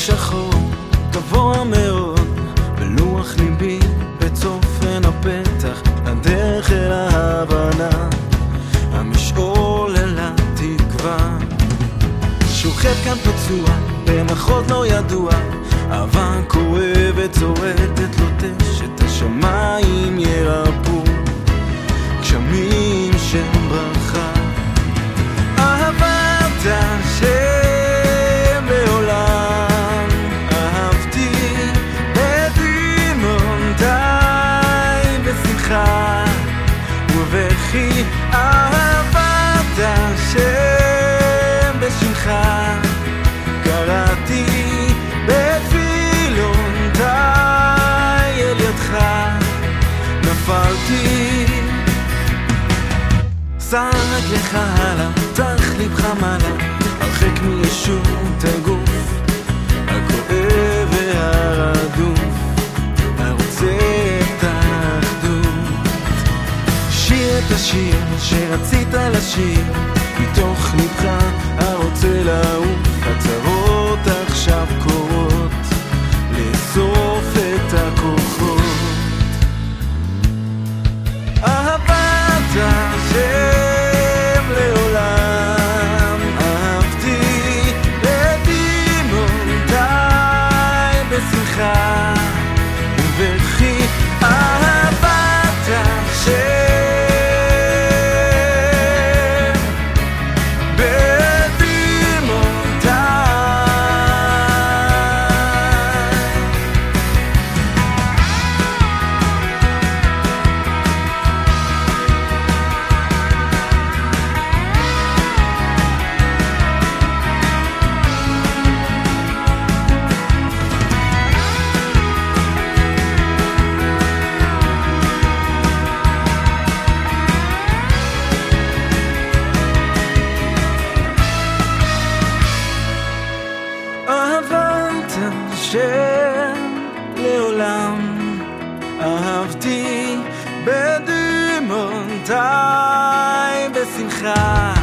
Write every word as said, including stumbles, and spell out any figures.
שחור גבוה מאוד בלוח ליבי בצופן הפתח הדרך אל ההבנה המשעול אל התקווה שוכב כאן פצוע במחוז לא ידוע אהבה כואבת זורדת לוטשת השמיים ירפו גשמים של ברכה אהבת השם לעולם אהבתי בדמעותיי בשמחה ובכי אהבת השם בשמך קראתי בתפילותיי אל ידך נפלתי שק לך הלאה, תח לבך מעלה הרחק מישות הגוף הכואב והרדוף הרוצה את האחדות שיר את השיר שרצית לשיר מתוך לבך הרוצה לעוף הצרות עכשיו קורות לאסוף את הכוחות אהבת השם לעולם אהבתי בדמעותיי בשמחה ובכי אהבת השם לעולם אהבתי בדמעותיי בשמחה